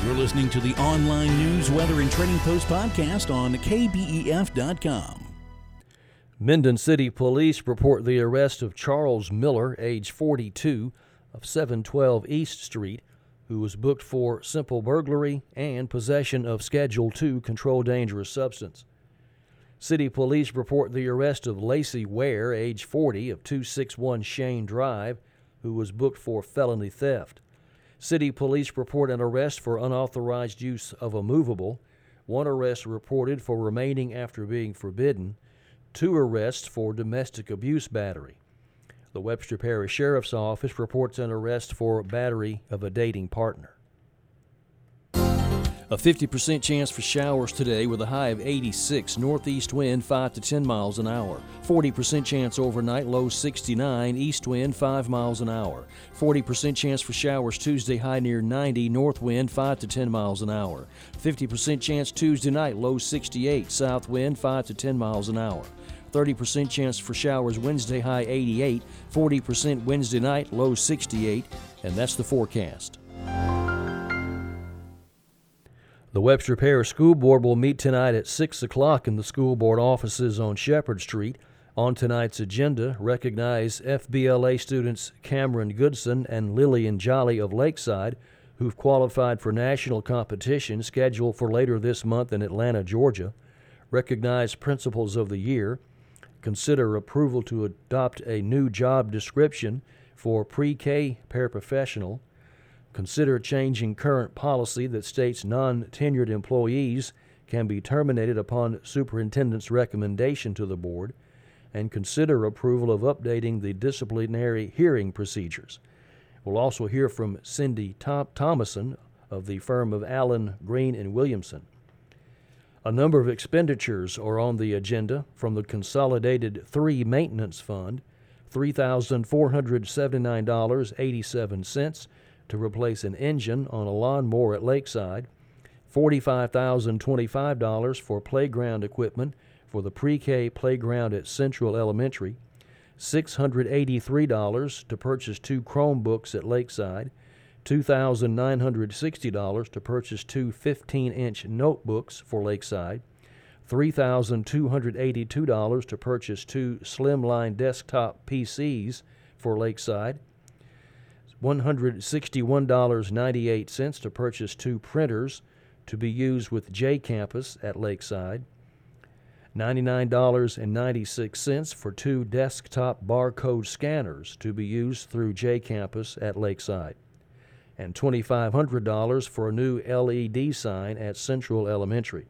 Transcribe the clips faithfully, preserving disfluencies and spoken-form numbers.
You're listening to the online news, weather, and trading post podcast on K B E F dot com. Minden City Police report the arrest of Charles Miller, age forty-two, of seven twelve East Street, who was booked for simple burglary and possession of Schedule two controlled dangerous substance. City Police report the arrest of Lacey Ware, age forty, of two sixty-one Shane Drive, who was booked for felony theft. City Police report an arrest for unauthorized use of a movable, one arrest reported for remaining after being forbidden, two arrests for domestic abuse battery. The Webster Parish Sheriff's Office reports an arrest for battery of a dating partner. A fifty percent chance for showers today with a high of eighty-six, northeast wind five to ten miles an hour. forty percent chance overnight, low sixty-nine, east wind five miles an hour. forty percent chance for showers Tuesday, high near ninety, north wind five to ten miles an hour. fifty percent chance Tuesday night, low sixty-eight, south wind five to ten miles an hour. thirty percent chance for showers Wednesday, high eighty-eight, forty percent Wednesday night, low sixty-eight, and that's the forecast. The Webster Parish School Board will meet tonight at six o'clock in the school board offices on Shepherd Street. On tonight's agenda, recognize F B L A students Cameron Goodson and Lillian Jolly of Lakeside, who've qualified for national competition scheduled for later this month in Atlanta, Georgia. Recognize Principals of the Year. Consider approval to adopt a new job description for pre-K paraprofessional. Consider changing current policy that states non-tenured employees can be terminated upon superintendent's recommendation to the board, and consider approval of updating the disciplinary hearing procedures. We'll also hear from Cindy Tom- Thomason of the firm of Allen, Green and Williamson. A number of expenditures are on the agenda from the Consolidated three Maintenance Fund, three thousand four hundred seventy-nine dollars and eighty-seven cents to replace an engine on a lawnmower at Lakeside, forty-five thousand twenty-five dollars for playground equipment for the pre-K playground at Central Elementary, six hundred eighty-three dollars to purchase two Chromebooks at Lakeside, two thousand nine hundred sixty dollars to purchase two fifteen-inch notebooks for Lakeside, three thousand two hundred eighty-two dollars to purchase two Slimline desktop P Cs for Lakeside, one hundred sixty-one dollars and ninety-eight cents to purchase two printers to be used with J Campus at Lakeside, ninety-nine dollars and ninety-six cents for two desktop barcode scanners to be used through J Campus at Lakeside, and two thousand five hundred dollars for a new L E D sign at Central Elementary.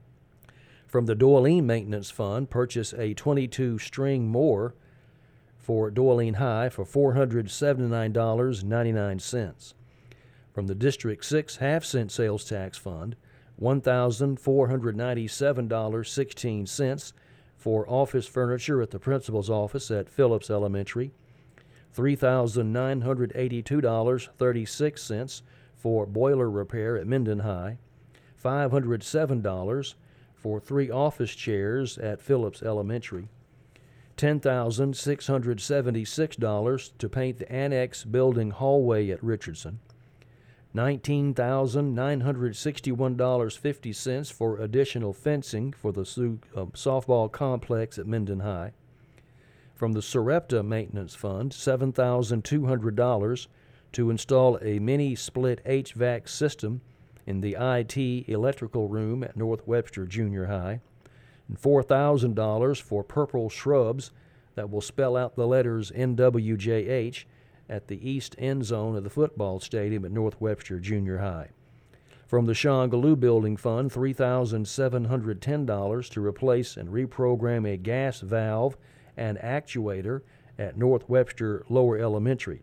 From the Doylean Maintenance Fund, purchase a twenty-two string mower for Doylean High for four hundred seventy-nine dollars and ninety-nine cents. From the District six half-cent sales tax fund, one thousand four hundred ninety-seven dollars and sixteen cents for office furniture at the principal's office at Phillips Elementary, three thousand nine hundred eighty-two dollars and thirty-six cents for boiler repair at Minden High, five hundred seven dollars for three office chairs at Phillips Elementary, ten thousand six hundred seventy-six dollars to paint the annex building hallway at Richardson, nineteen thousand nine hundred sixty-one dollars and fifty cents for additional fencing for the uh, softball complex at Minden High. From the Sarepta Maintenance Fund, seven thousand two hundred dollars to install a mini-split H V A C system in the I T electrical room at North Webster Junior High, and four thousand dollars for purple shrubs that will spell out the letters N W J H at the east end zone of the football stadium at North Webster Junior High. From the Shongaloo Building Fund, three thousand seven hundred ten dollars to replace and reprogram a gas valve and actuator at North Webster Lower Elementary.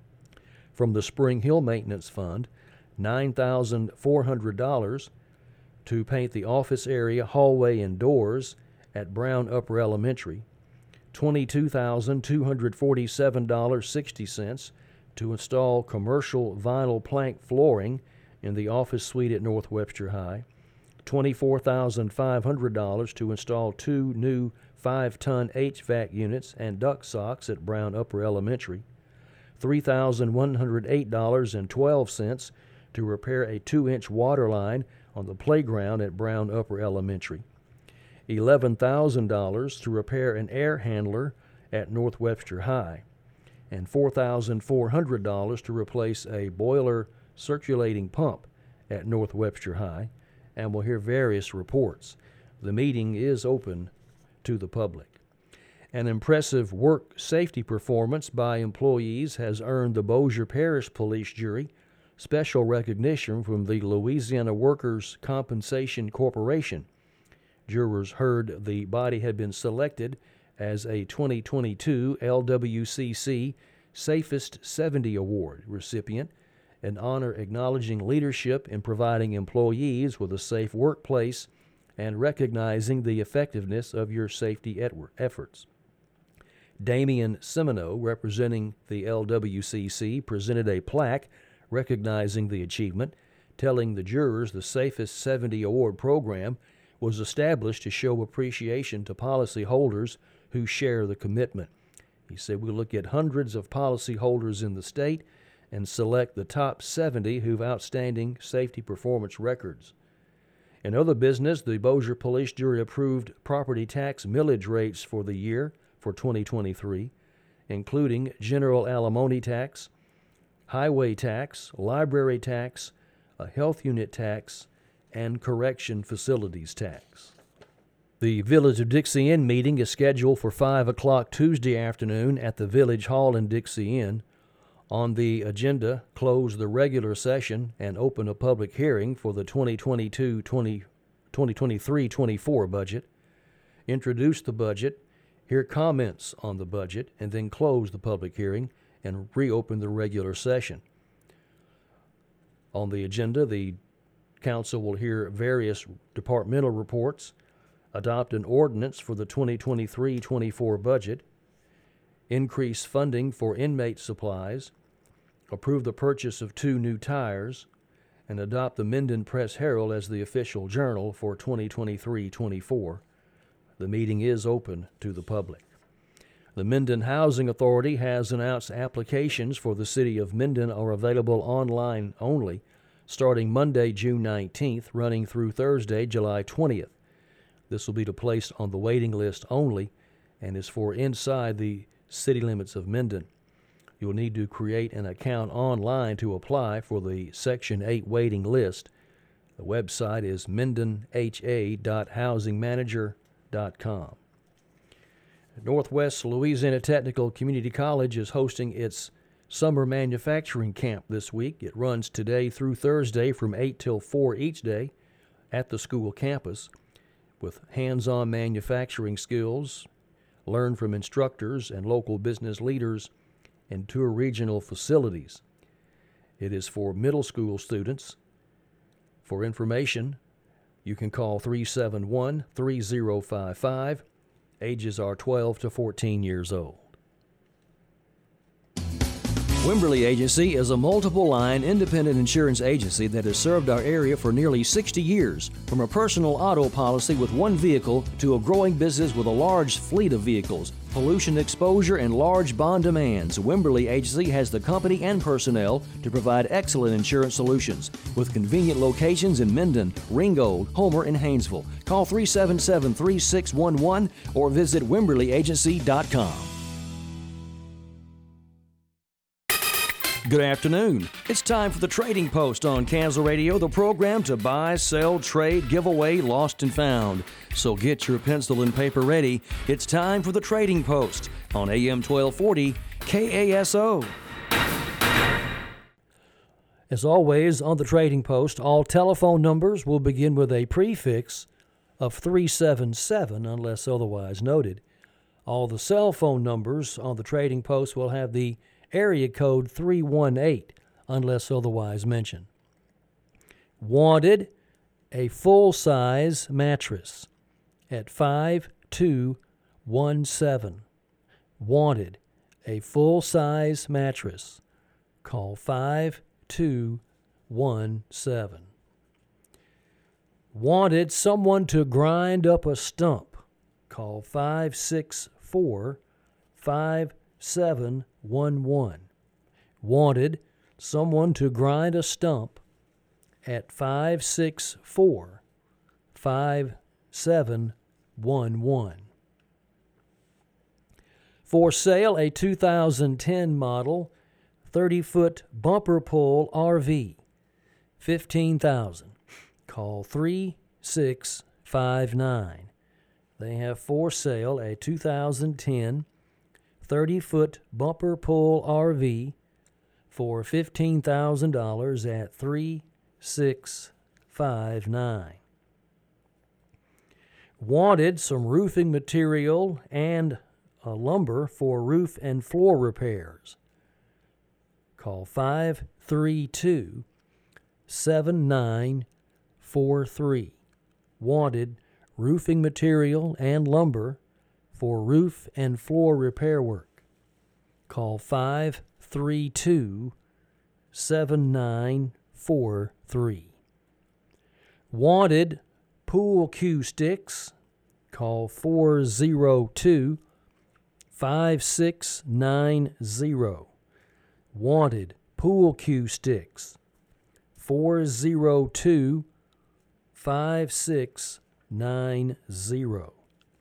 From the Spring Hill Maintenance Fund, nine thousand four hundred dollars to paint the office area, hallway, and doors at Brown Upper Elementary, twenty-two thousand two hundred forty-seven dollars and sixty cents to install commercial vinyl plank flooring in the office suite at North Webster High, twenty-four thousand five hundred dollars to install two new five-ton H V A C units and duct socks at Brown Upper Elementary, three thousand one hundred eight dollars and twelve cents to repair a two-inch water line on the playground at Brown Upper Elementary, eleven thousand dollars to repair an air handler at North Webster High, and four thousand four hundred dollars to replace a boiler circulating pump at North Webster High, and we'll hear various reports. The meeting is open to the public. An impressive work safety performance by employees has earned the Bossier Parish Police Jury special recognition from the Louisiana Workers' Compensation Corporation. Jurors heard the body had been selected as a twenty twenty-two L W C C Safest seventy Award recipient, an honor acknowledging leadership in providing employees with a safe workplace and recognizing the effectiveness of your safety efforts. Damian Semino, representing the L W C C, presented a plaque recognizing the achievement, telling the jurors the Safest seventy Award program was established to show appreciation to policyholders who share the commitment. He said, we look at hundreds of policyholders in the state and select the top seventy who've outstanding safety performance records. In other business, the Bossier Police Jury approved property tax millage rates for the year for twenty twenty-three, including general alimony tax, highway tax, library tax, a health unit tax, and correction facilities tax. The Village of Dixie Inn meeting is scheduled for five o'clock Tuesday afternoon at the Village Hall in Dixie Inn. On the agenda, close the regular session and open a public hearing for the twenty twenty-two twenty twenty-three twenty-four budget, introduce the budget, hear comments on the budget, and then close the public hearing and reopen the regular session. On the agenda, the council will hear various departmental reports, adopt an ordinance for the twenty twenty-three twenty-four budget, increase funding for inmate supplies, approve the purchase of two new tires, and adopt the Minden Press-Herald as the official journal for twenty twenty-three twenty-four. The meeting is open to the public. The Minden Housing Authority has announced applications for the City of Minden are available online only, starting Monday, June nineteenth, running through Thursday, July twentieth. This will be to place on the waiting list only and is for inside the city limits of Minden. You'll need to create an account online to apply for the Section eight waiting list. The website is minden h a dot housing manager dot com. Northwest Louisiana Technical Community College is hosting its Summer Manufacturing Camp this week. It runs today through Thursday from eight till four each day at the school campus with hands-on manufacturing skills, learn from instructors and local business leaders, and tour regional facilities. It is for middle school students. For information, you can call three seven one, three zero five five. Ages are twelve to fourteen years old. Wimberly Agency is a multiple-line independent insurance agency that has served our area for nearly sixty years. From a personal auto policy with one vehicle to a growing business with a large fleet of vehicles, pollution exposure, and large bond demands, Wimberly Agency has the company and personnel to provide excellent insurance solutions with convenient locations in Minden, Ringgold, Homer, and Haynesville. Call three seven seven, three six one one or visit wimberly agency dot com. Good afternoon. It's time for the Trading Post on Kansas Radio, the program to buy, sell, trade, give away, lost and found. So get your pencil and paper ready. It's time for the Trading Post on A M twelve forty K A S O. As always, on the Trading Post, all telephone numbers will begin with a prefix of three seven seven unless otherwise noted. All the cell phone numbers on the Trading Post will have the area code three one eight, unless otherwise mentioned. Wanted a full-size mattress at five two one seven. Wanted a full-size mattress. Call five two one seven. Wanted someone to grind up a stump. Call five six four, five seven one one. Wanted someone to grind a stump. at five six four, five seven one one. For sale, a two thousand ten model thirty-foot bumper pull R V, fifteen thousand dollars. Call three six five nine. They have for sale a two thousand ten thirty-foot bumper pull R V for fifteen thousand dollars at three six five nine. Wanted some roofing material and uh, lumber for roof and floor repairs. Call five three two, seven nine four three. Wanted roofing material and lumber for roof and floor repair work. Call five three two, seven nine four three. Wanted pool cue sticks. Call four zero two, five six nine zero. Wanted pool cue sticks. four zero two, five six nine zero.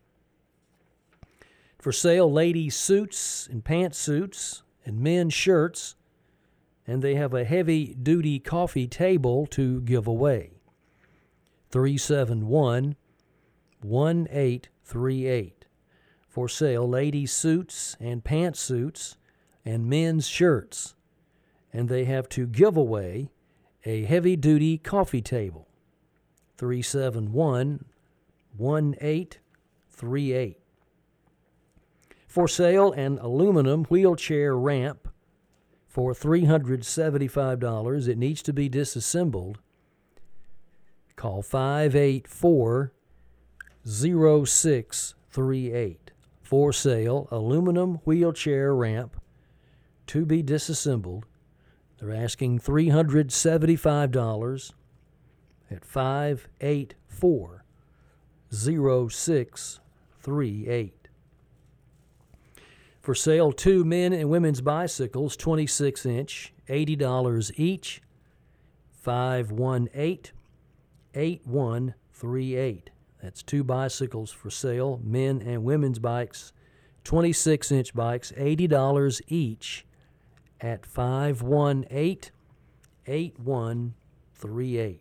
For sale, ladies' suits and pantsuits and men's shirts, and they have a heavy-duty coffee table to give away. three seven one, one eight three eight. For sale, ladies' suits and pantsuits and men's shirts, and they have to give away a heavy-duty coffee table. three seven one, one eight three eight. For sale, an aluminum wheelchair ramp for three hundred seventy-five dollars. It needs to be disassembled. Call five eight four, zero six three eight. For sale, aluminum wheelchair ramp to be disassembled. They're asking three hundred seventy-five dollars at five eight four, zero six three eight. For sale, two men and women's bicycles, twenty-six inch, eighty dollars each, five one eight, eight one three eight. That's two bicycles for sale, men and women's bikes, twenty-six inch bikes, eighty dollars each at five one eight, eight one three eight.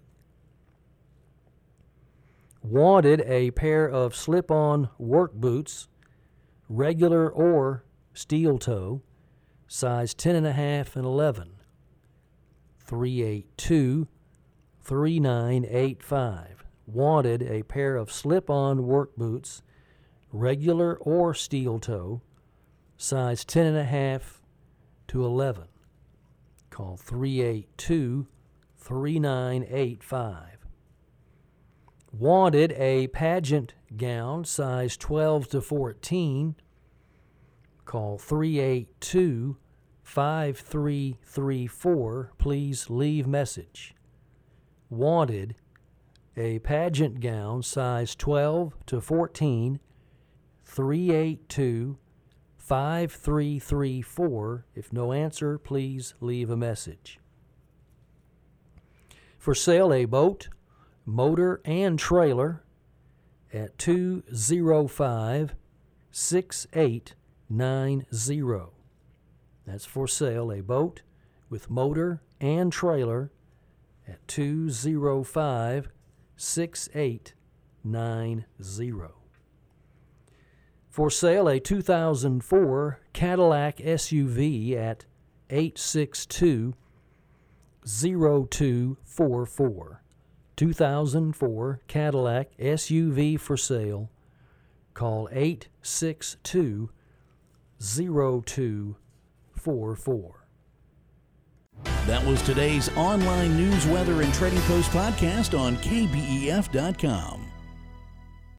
Wanted a pair of slip-on work boots, regular or steel toe, size ten and a half and eleven. three eight two, three nine eight five. Wanted a pair of slip-on work boots, regular or steel toe, size ten and a half to eleven. Call three eight two, three nine eight five. Wanted a pageant gown, size twelve to fourteen. Call three eight two, five three three four. Please leave message. Wanted a pageant gown, size twelve to fourteen, three eight two, five three three four. If no answer, please leave a message. For sale, a boat, motor, and trailer at two zero five, six eight nine zero. That's for sale, a boat with motor and trailer at two zero five, six eight nine zero. For sale, a two thousand four Cadillac S U V at eight six two, zero two four four. two thousand four Cadillac S U V for sale. Call eight six two, zero two four four. That was today's online news, weather, and trading post podcast on K B E F dot com.